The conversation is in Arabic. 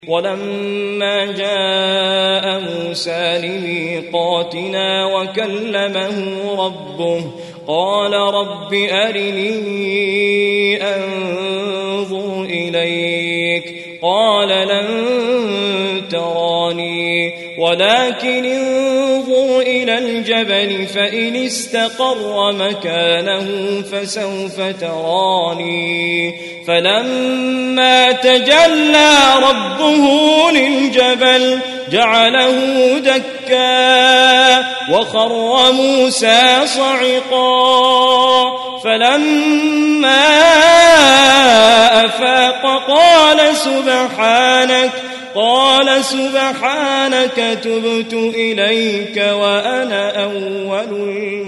ولما جاء موسى لميقاتنا وكلمه ربه قال رب أرني أنظر إليك قال لن تراني ولكن انظر إلى الجبل فإن استقر مكانه فسوف تراني فلما تجلى ربه للجبل جعله دكا وخر موسى صعقا فلما أفاق قال سبحانك تبت إليك وأنا أول